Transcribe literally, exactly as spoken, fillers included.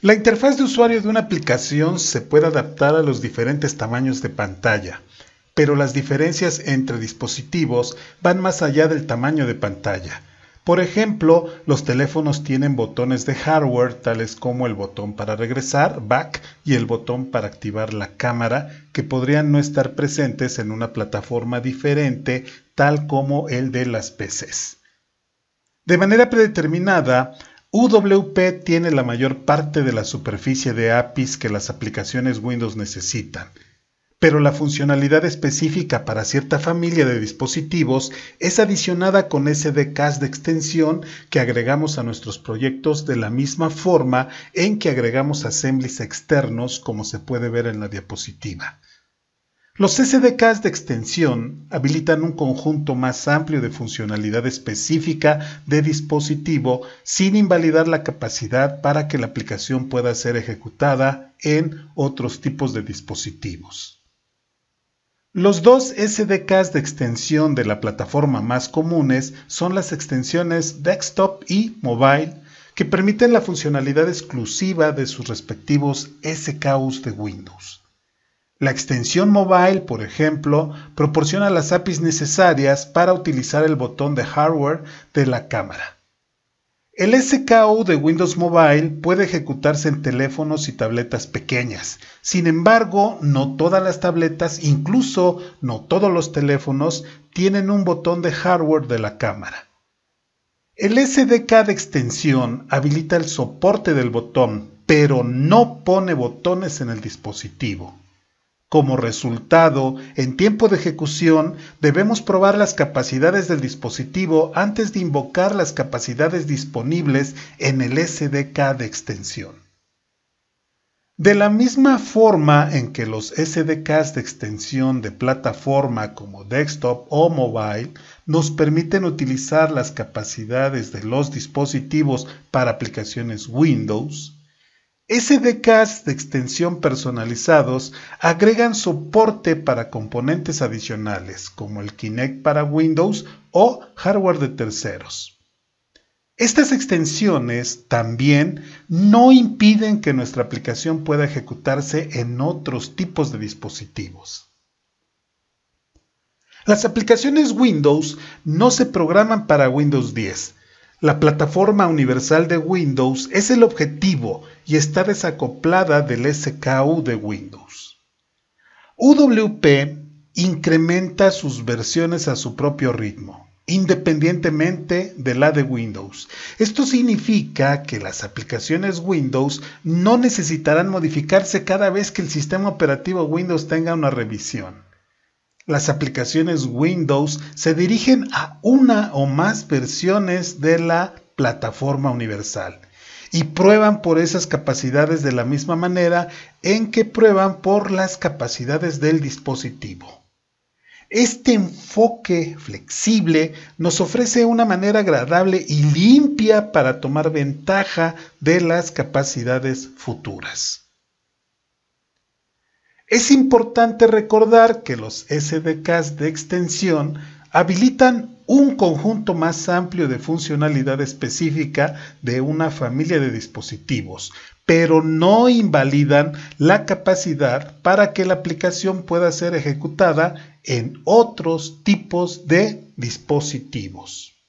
La interfaz de usuario de una aplicación se puede adaptar a los diferentes tamaños de pantalla, pero las diferencias entre dispositivos van más allá del tamaño de pantalla. Por ejemplo, los teléfonos tienen botones de hardware tales como el botón para regresar, back, y el botón para activar la cámara, que podrían no estar presentes en una plataforma diferente tal como el de las P Cs. De manera predeterminada, U W P tiene la mayor parte de la superficie de A P Is que las aplicaciones Windows necesitan, pero la funcionalidad específica para cierta familia de dispositivos es adicionada con S D Ks de extensión que agregamos a nuestros proyectos de la misma forma en que agregamos assemblies externos, como se puede ver en la diapositiva. Los S D Ks de extensión habilitan un conjunto más amplio de funcionalidad específica de dispositivo sin invalidar la capacidad para que la aplicación pueda ser ejecutada en otros tipos de dispositivos. Los dos S D Ks de extensión de la plataforma más comunes son las extensiones Desktop y Mobile, que permiten la funcionalidad exclusiva de sus respectivos S K Us de Windows. La extensión Mobile, por ejemplo, proporciona las A P Is necesarias para utilizar el botón de hardware de la cámara. El S K U de Windows Mobile puede ejecutarse en teléfonos y tabletas pequeñas. Sin embargo, no todas las tabletas, incluso no todos los teléfonos, tienen un botón de hardware de la cámara. El S D K de extensión habilita el soporte del botón, pero no pone botones en el dispositivo. Como resultado, en tiempo de ejecución, debemos probar las capacidades del dispositivo antes de invocar las capacidades disponibles en el S D K de extensión. De la misma forma en que los S D Ks de extensión de plataforma como desktop o mobile nos permiten utilizar las capacidades de los dispositivos para aplicaciones Windows, S D Ks de extensión personalizados agregan soporte para componentes adicionales como el Kinect para Windows o hardware de terceros. Estas extensiones también no impiden que nuestra aplicación pueda ejecutarse en otros tipos de dispositivos. Las aplicaciones Windows no se programan para Windows diez. La plataforma universal de Windows es el objetivo y está desacoplada del S K U de Windows. U W P incrementa sus versiones a su propio ritmo, independientemente de la de Windows. Esto significa que las aplicaciones Windows no necesitarán modificarse cada vez que el sistema operativo Windows tenga una revisión. Las aplicaciones Windows se dirigen a una o más versiones de la plataforma universal y prueban por esas capacidades de la misma manera en que prueban por las capacidades del dispositivo. Este enfoque flexible nos ofrece una manera agradable y limpia para tomar ventaja de las capacidades futuras. Es importante recordar que los S D Ks de extensión habilitan un conjunto más amplio de funcionalidad específica de una familia de dispositivos, pero no invalidan la capacidad para que la aplicación pueda ser ejecutada en otros tipos de dispositivos.